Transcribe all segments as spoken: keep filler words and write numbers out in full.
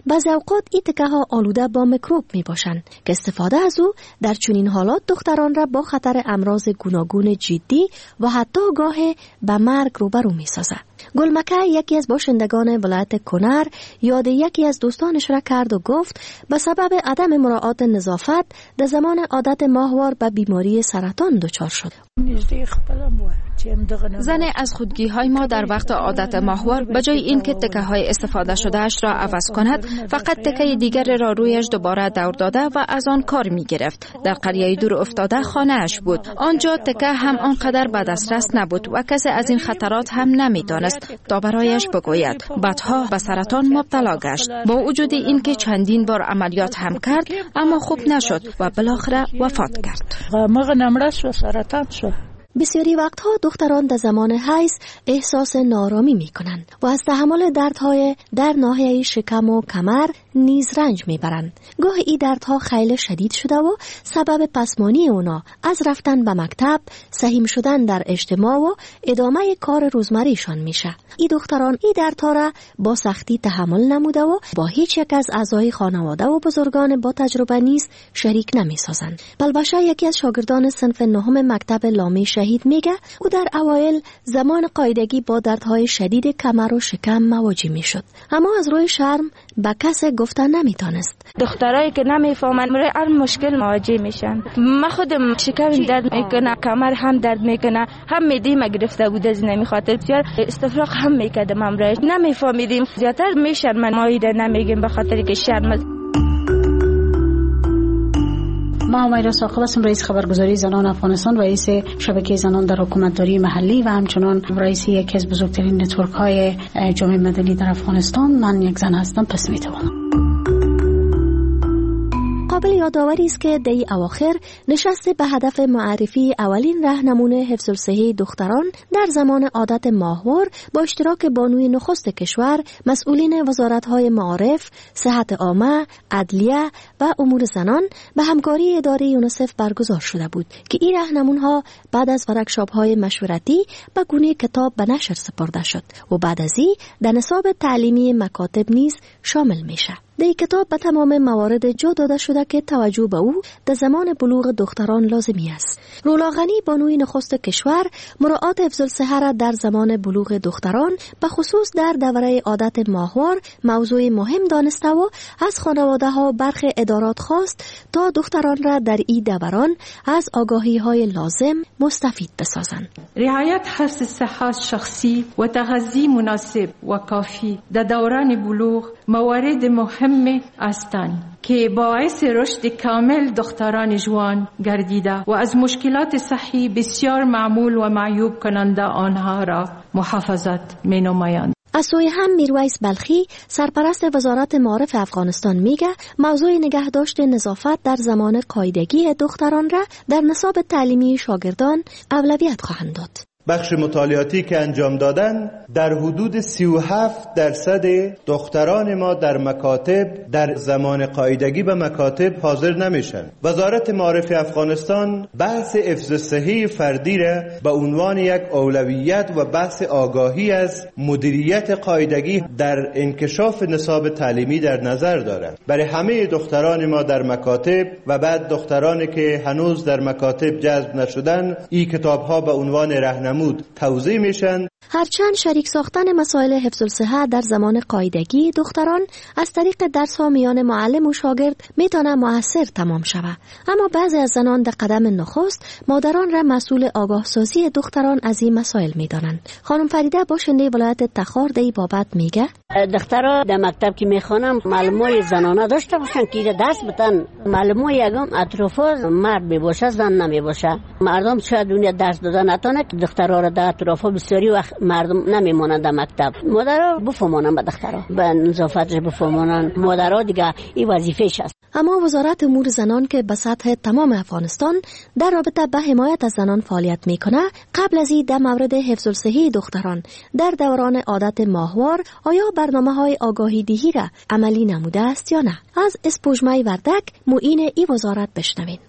بعضی اوقات این تکه ها آلوده با میکروب می باشند که استفاده از او در چنین حالات دختران را با خطر امراض گوناگون جدی و حتی گاهی به مرگ روبرو می سازد. گلمکه یکی از باشندگان ولایت کنر یاد یکی از دوستانش را کرد و گفت به سبب عدم مراعات نظافت در زمان عادت ماهوار به بیماری سرطان دچار شد. زن از خودگی های ما در وقت عادت ماهوار به جای اینکه تکه های استفاده شده اش را عوض کند فقط تکه دیگر را رویش دوباره دور داده و از آن کار می گرفت. در قریه دور افتاده خانه اش بود. آنجا تکه هم آنقدر به دسترس نبود و کسی از این خطرات هم نمی دانست تا برایش بگوید. بعدها به سرطان مبتلا گشت. با وجود اینکه چندین بار عملیات هم کرد اما خوب نشد و بالاخره وفات کرد. بسیاری وقتها دختران در زمان حیض احساس نارامی می کنند و از تحمل دردهای در ناحیه شکم و کمر نیز رنج می برند. گاه این دردها خیلی شدید شده و سبب پسمانی اونا از رفتن به مکتب، سهیم شدن در اجتماع و ادامه کار روزمریشان میشه. این دختران این دردها را با سختی تحمل نموده و با هیچ یک از اعضای خانواده و بزرگان با تجربه نیز شریک نمی سازند. بلبشه یکی از شاگردان صنف نهم مکتب لامی شهید میگه او در اوایل زمان قاعدگی با دردهای شدید کمر و شکم مواجه میشد، اما از روی شرم به کسی گفتن نمیتونست. دخترایی که نمیفهمن روی هر مشکل مواجه میشن. من خودم شکم درد میکنه، کمر هم درد میکنه، هم میدی ما گرفته بود از نمی خاطر بسیار استفراغ هم میکردم امروز نمیفهمیدیم. زیادتر میشن من مایده نمیگیم به خاطر که شرم. ما همیرا ساقب هستم، رئیس خبرگزاری زنان افغانستان، رئیس شبکه زنان در حکومتداری محلی و همچنان رئیس یکی از بزرگترین نتورک های جامعه مدنی در افغانستان. من یک زن هستم، پس میتوانم. قابل یادآوری است که در اواخر نشست به هدف معرفی اولین راهنمون حفظ الصحه دختران در زمان عادت ماهوار با اشتراک بانوی نخست کشور، مسئولین وزارت‌های معارف، صحت عامه، عدلیه و امور زنان به همکاری اداره یونیسف برگزار شده بود که این راهنمون‌ها بعد از ورکشاپ‌های مشورتی به گونه کتاب به نشر سپرده شد و بعد از این در نصاب تعلیمی مکاتب نیز شامل میشه. در این کتاب به تمام موارد جا داده شده که توجه به او در زمان بلوغ دختران لازمی است. رولا غنی بانوی نخست کشور مراعات حفظ الصحه را در زمان بلوغ دختران به خصوص در دوره عادت ماهوار موضوع مهم دانسته و از خانواده ها برخی ادارات خواست تا دختران را در این دوران از آگاهی های لازم مستفید بسازند. رعایت حفظ صحت شخصی و تغذیه مناسب و کافی در دوران بلوغ موارد مهم هستند که باعث رشد کامل دختران جوان گردیده و از مشکلات صحی بسیار معمول و معیوب کننده آنها را محافظت می نمایند. از سوی هم میرویس بلخی سرپرست وزارت معارف افغانستان میگه موضوع نگهداشت نظافت در زمان قاعدگی دختران را در نصاب تعلیمی شاگردان اولویت خواهند داد. بخش مطالعاتی که انجام دادن در حدود سی و هفت درصد دختران ما در مکاتب در زمان قاعدگی به مکاتب حاضر نمیشن. وزارت معارف افغانستان بحث حفظ صحه فردی را به عنوان یک اولویت و بحث آگاهی از مدیریت قاعدگی در انکشاف نصاب تعلیمی در نظر دارد. برای همه دختران ما در مکاتب و بعد دخترانی که هنوز در مکاتب جذب نشدن این کتاب ها به عنوان راهنمود توضیح میشن. هرچند شریک ساختن مسائل حفظ الصحه در زمان قاعدگی دختران از طریق درس ها میان معلم و شاگرد میتونه موثر تمام شود، اما بعضی از زنان در قدم نخست مادران را مسئول آگاه سازی دختران از این مسائل میدانند. خانم فریده باشنده ولایت تخار در این بابت میگه دخترها در مکتب که میخوانم معلمای زنانه داشته باشن که درس بتن. معلمای یگم اطرافا مرد میباشه زن نمیباشه. مردم شاید دنیا درس دادن نتونه که دخترها را در اطرافا بسیاری وقت مردم نمیمونن در مکتب. مادرها بفهمونن به دخترها به نظافتش بفهمونن. مادرها دیگه این وظیفه‌ش است. اما وزارت امور زنان که به سطح تمام افغانستان در رابطه به حمایت از زنان فعالیت میکنه، قبل از این در مورد حفظ الصحه دختران در دوران عادت ماهوار آیا برنامه‌های آگاهی دهی را عملی نموده است یا نه؟ از اسپوجمای وردک معین ای وزارت بشنوین.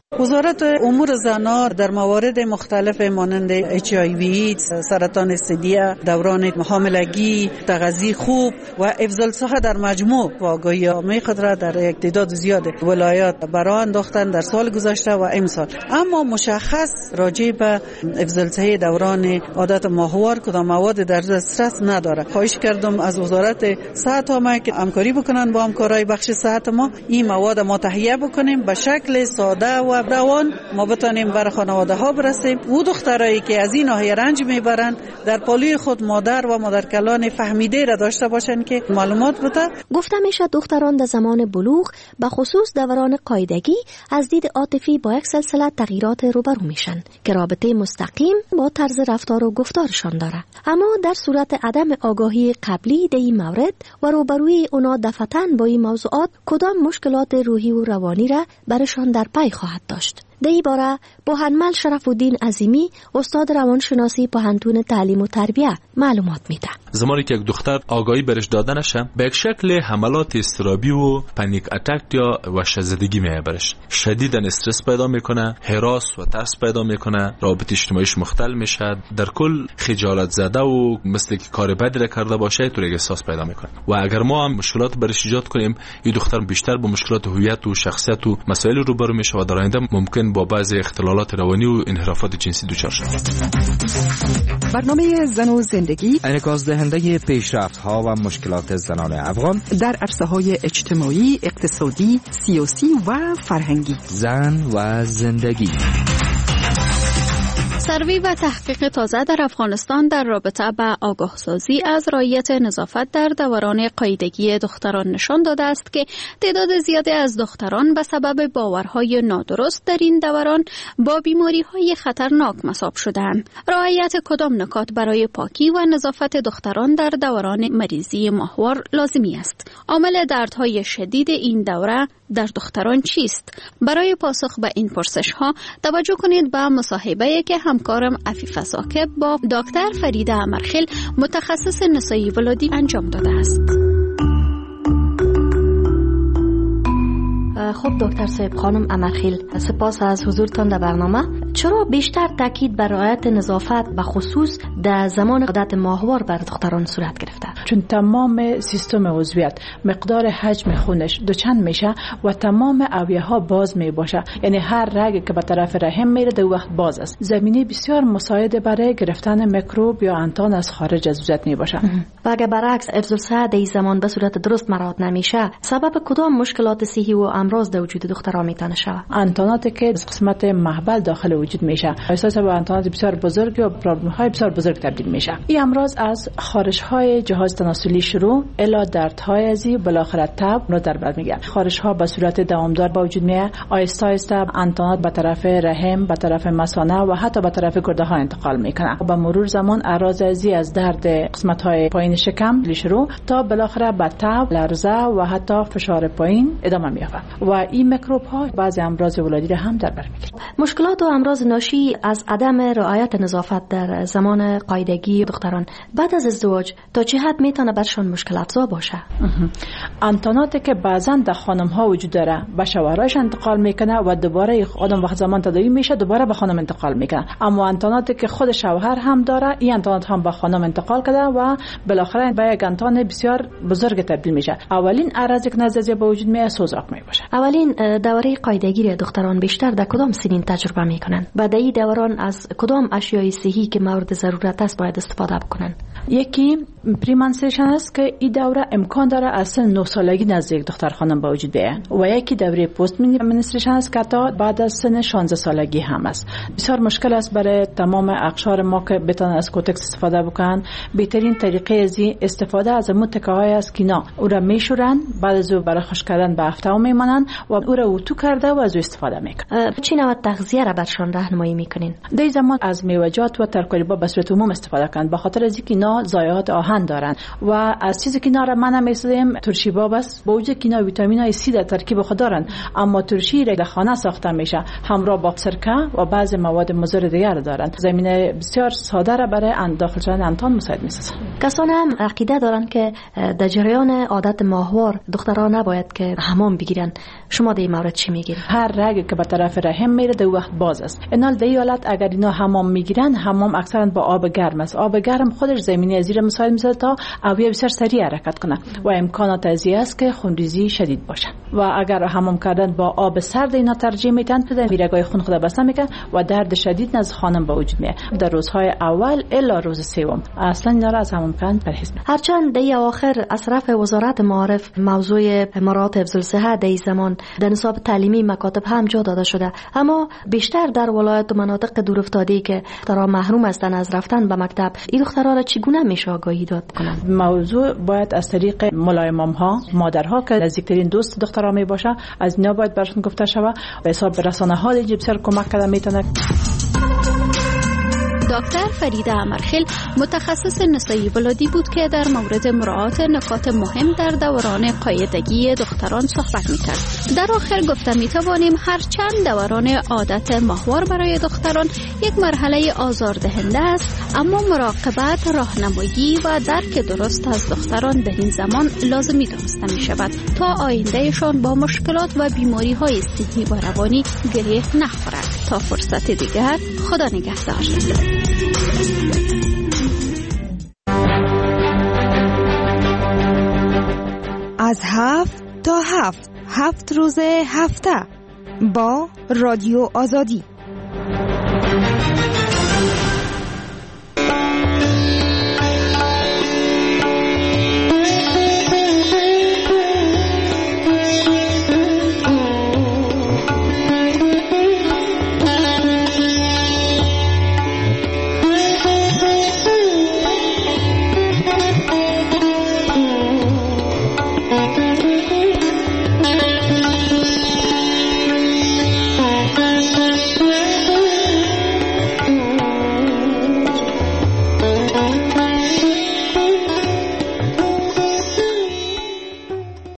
وزارت امور زنان در موارد مختلف مانند اچ آی وی، سرطان ثدی، دوران حاملگی، تغذیه خوب و افضل صحه در مجموع و آگاهی خود را در یک تعداد زیاد ولایات برآورد انداختن در سال گذشته و امسال. اما مشخص راجع به افضل صحه دوران عادت ماهوار کدام مواد در دسترس نداره. خواهش کردم از وزارت صحت ما که همکاری بکنن با همکارای بخش صحت ما این مواد ما تهیه بکنیم به شکل ساده و روان ما بتانیم بر خانواده ها برسیم. او دخترایی که از این ناحیه رنج میبرند در پالوی خود مادر و مادرکلان فهمیده را داشته باشند که معلومات بده. گفته میشه دختران در زمان بلوغ به خصوص دوران قاعدگی از دید عاطفی با یک سلسله تغییرات روبرو میشن که رابطه مستقیم با طرز رفتار و گفتارشان داره. اما در صورت عدم آگاهی قبلی در این مورد و روبروی اونا دفعتاً با این موضوعات کدام مشکلات روحی و روانی را برشان در پی خواهد داشت. در این باره بوهنمل شرف الدین عظیمی استاد روانشناسی پوهنتون تعلیم و تربیه معلومات میده. زمانی که یک دختر آگاهی برش داده نشه به یک شکل حملات اضطرابی و پنیک اتاک یا وحشت‌زدگی میبرش، شدیداً استرس پیدا میکنه، هراس و ترس پیدا میکنه، رابطه اجتماعیش مختل میشه، در کل خجالت زده و مثل که کار بدی را کرده باشه طور احساس پیدا میکنه. و اگر ما هم مشکلات برش ایجاد کنیم این دختر بیشتر با مشکلات هویت و شخصیت و مسائل روبرو میشه و در آینده ممکن با بعضی اختلالات روانی و انحرافات جنسی دچار شود. برنامه زن و زندگی انعکاس دهنده پیشرفت‌ها و مشکلات زنان افغان در عرصه‌های اجتماعی، اقتصادی، سیاسی و فرهنگی. زن و زندگی. سروی و تحقیق تازه در افغانستان در رابطه با آگاهسازی از رعایت نظافت در دوران قاعدگی دختران نشان داده است که تعداد زیادی از دختران به سبب باورهای نادرست در این دوران با بیماری‌های خطرناک مصاب شدند. رعایت کدام نکات برای پاکی و نظافت دختران در دوران مریضی ماهوار لازمی است؟ عامل دردهای شدید این دوره در دختران چیست؟ برای پاسخ به این پرسش‌ها توجه کنید به مصاحبه‌ای که همکارم عفیفه ساکب با دکتر فریده امرخیل متخصص نسایی ولادی انجام داده است. خب دکتر صاحب خانم امرخیل، سپاس از حضورتان در برنامه. چرا بیشتر تاکید بر رعایت نظافت به خصوص در زمان عادت ماهوار بر دختران صورت گرفته؟ چون تمام سیستم عضویت مقدار حجم خونش دوچند میشه و تمام اوعیه ها باز می باشه، یعنی هر رگ که به طرف رحم میره در وقت باز است. زمینه بسیار مساعد برای گرفتن میکروب یا انتان از خارج از عضویت می باشه. و اگر برعکس افزالصحه در این زمان به صورت درست مراعات نمیشه، سبب کدام مشکلات صحی و امراض در وجود دخترها میتونه شود؟ انتاناتی که از قسمت محبل داخل وجود میشه، احساس به انتانات بسیار بزرگ و پرابلم های بسیار بزرگ تبدیل میشه. این امراض از خارش های جهاز تناسلی شروع الی دردهای ازی بالاخره تب رو در بر میگیره. خارش ها به صورت دوامدار به وجود میاد، آهسته آهسته انتانات به طرف رحم، به طرف مثانه و حتی به طرف گرده ها انتقال میکنه. با مرور زمان اعراض ازی از درد قسمت های پایین شکم شروع تا بالاخره به تب، لرزه و حتی فشار پایین ادامه مییابه و این میکروب ها بعضی امراض ولادی را هم در بر میگیره. مشکلات و امراض ناشی از عدم رعایت نظافت در زمان قاعدگی دختران بعد از ازدواج تا چه حد میتونه برشان مشکل افزا باشه؟ انتاناتی که بعضا در خانم ها وجود داره به شوهرش انتقال میکنه و دوباره آدم وقت زمان تداوی میشه دوباره به خانم انتقال میکنه. اما انتاناتی که خود شوهر هم داره این انتانات هم به خانم انتقال کرده و بالاخره به یک انتان بسیار بزرگ تبدیل میشه. اولین عرضی که نزدیک به وجود میاد سوزاک میباشه. اولین دوره قاعدگی دختران بیشتر در کدام سنین تجربه میکنن؟ و در این دوران از کدام اشیای صحی که مورد ضرورت است باید استفاده بکنن؟ یکی پریمنستریشن است که این دوره امکان داره از سن نه سالگی نزدیک دختر خانم به وجود بیاید و یکی دوره پست منستریشن است که تا بعد از سن شانزده سالگی هم است. بسیار مشکل است برای تمام اقشار ما که بتونن از کوتکس استفاده بکنن. بهترین طریقه از استفاده از متکه های است که اینا او را میشورن، بعد از او برای خشک کردن به هفته میمانن و او را اتو کرده و از او استفاده میکنن. چی نوع تغذیه را برشان راهنمایی میکنین؟ در زمان از میوه‌جات و ترکاری‌ها به صورت عموم استفاده کنند به خاطر از اینکه اینا ضایعات آهن کهن دارن و از چیزی که ناره من هم می‌سازیم ترشی با بس با وجود که اینا ویتامین های سی در ترکیب خود دارن، اما ترشی را در خانه ساخته میشه همراه با سرکه و بعضی مواد مضر دیگر دارن. زمینه بسیار ساده را برای داخل شدن انتان مساعد می‌سازه. کسان هم عقیده دارن که در جریان عادت ماهوار دخترها نباید که حمام بگیرن. شما در این مورد چی میگید؟ هر رگ که به طرف رحم میره در وقت باز است. اینال در این حالت اگر اینا حمام میگیرن، حمام اکثرا با آب گرم است. آب گرم خودش زمینه زیر مساعد می‌سازه تا اویه بسیار سریع حرکت کنه و امکانات ازی است که خونریزی شدید باشه. و اگر حمام کردن با آب سرد اینا ترجیح میدن که رگای خون خود بسته میکنه و درد شدید نزد خانم به وجود میاد در روزهای اول الا روز سوم. اصلا اینا را از حمام کردن پرهیز میکنه. هرچند در اواخر از طرف وزارت معارف موضوع مراعات حفظ الصحه در زمان در نصاب تعلیمی مکاتب هم جا داده شده، اما بیشتر در ولایت و مناطق دورافتاده که دخترها محروم هستند از رفتن به مکتب، این دخترها را چگونه میشه آگاهی داد کنند؟ موضوع باید از طریق ملایمام ها، مادرها که نزدیکترین دوست دخترها می باشه، از اینا باید براشون گفته شود و حساب رسانه ها دیگه بسیار کمک کرده میتونه. دکتر فریده امرخیل متخصص نسایی ولادی بود که در مورد مراعات نکات مهم در دوران قاعدگی دختران صحبت میکرد. در آخر گفته میتوانیم هرچند دوران عادت ماهوار برای دختران یک مرحله آزاردهنده است، اما مراقبت، راهنمایی و درک درست از دختران در این زمان لازمی دانسته می شود تا آیندهشان با مشکلات و بیماری های ذهنی و روانی گره نخورد. تا فرصت دیگر، خدا نگهدار. از هفت تا هفت هفت روز هفته با رادیو آزادی.